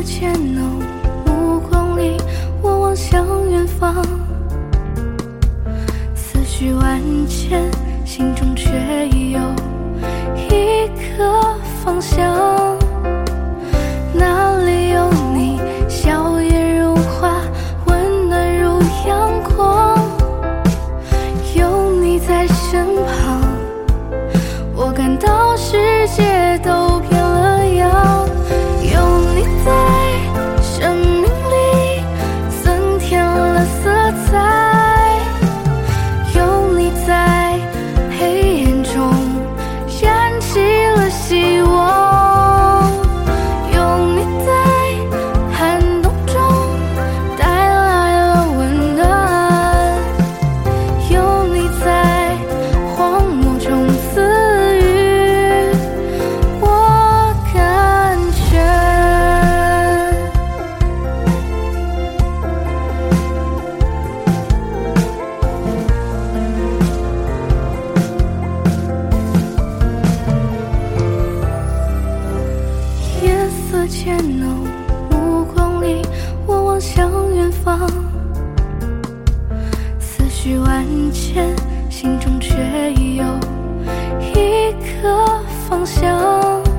色渐浓，目光里我望向远方，思绪万千，心中却已有一个方向。哪里有你，笑颜如花，温暖如阳光。有你在身旁，我感到世界都变了样。有你在生命里增添了色彩，有你在黑暗中燃起了希望，有你在寒冬中带来了温暖，有你在荒漠中赐予我感觉。夜色渐浓，目光里我望向远方，思绪万千，心中却已有一个方向。